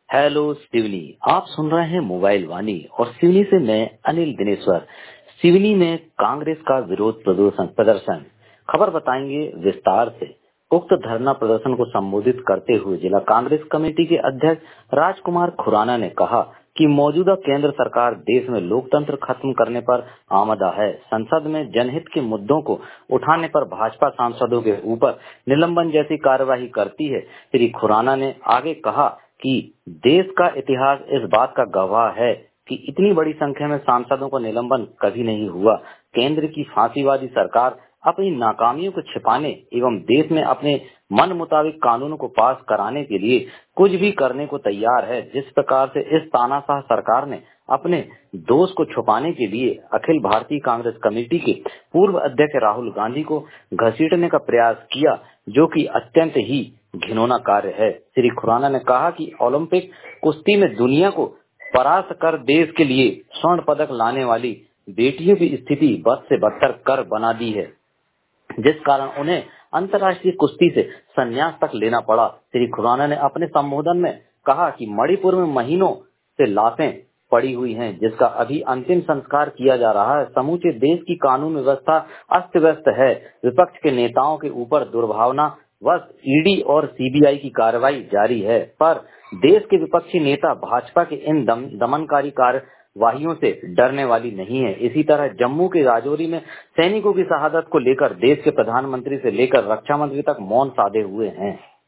Hello Seoni. आप सुन रहे हैं मोबाइल वाणी और सिवनी से मैं अनिल दिनेश्वर। सिवनी में कांग्रेस का विरोध प्रदर्शन खबर बताएंगे विस्तार से। उक्त धरना प्रदर्शन को संबोधित करते हुए जिला कांग्रेस कमेटी के अध्यक्ष राजकुमार खुराना ने कहा कि मौजूदा केंद्र सरकार देश में लोकतंत्र खत्म करने पर आमदा है। संसद में जनहित के मुद्दों को उठाने पर भाजपा सांसदों के ऊपर निलंबन जैसी कार्यवाही करती है। श्री खुराना ने आगे कहा कि देश का इतिहास इस बात का गवाह है कि इतनी बड़ी संख्या में सांसदों का निलंबन कभी नहीं हुआ। केंद्र की फांसीवादी सरकार अपनी नाकामियों को छिपाने एवं देश में अपने मन मुताबिक कानूनों को पास कराने के लिए कुछ भी करने को तैयार है। जिस प्रकार से इस तानाशाह सरकार ने अपने दोष को छुपाने के लिए अखिल भारतीय कांग्रेस कमेटी के पूर्व अध्यक्ष राहुल गांधी को घसीटने का प्रयास किया, जो कि अत्यंत ही घिनौना कार्य है। श्री खुराना ने कहा कि ओलंपिक कुश्ती में दुनिया को परास्त कर देश के लिए स्वर्ण पदक लाने वाली बेटियों की स्थिति बद से बदतर कर बना दी है, जिस कारण उन्हें अंतर्राष्ट्रीय कुश्ती से संन्यास तक लेना पड़ा। श्री खुराना ने अपने संबोधन में कहा कि मणिपुर में महीनों से लाशें पड़ी हुई हैं, जिसका अभी अंतिम संस्कार किया जा रहा है। समूचे देश की कानून व्यवस्था अस्त व्यस्त है। विपक्ष के नेताओं के ऊपर दुर्भावनावश ईडी और सीबीआई की कार्रवाई जारी है, पर देश के विपक्षी नेता भाजपा के इन दमनकारी कार्यवाहियों से डरने वाली नहीं है। इसी तरह जम्मू के राजौरी में सैनिकों की शहादत को लेकर देश के प्रधानमंत्री से लेकर रक्षा मंत्री तक मौन साधे हुए हैं।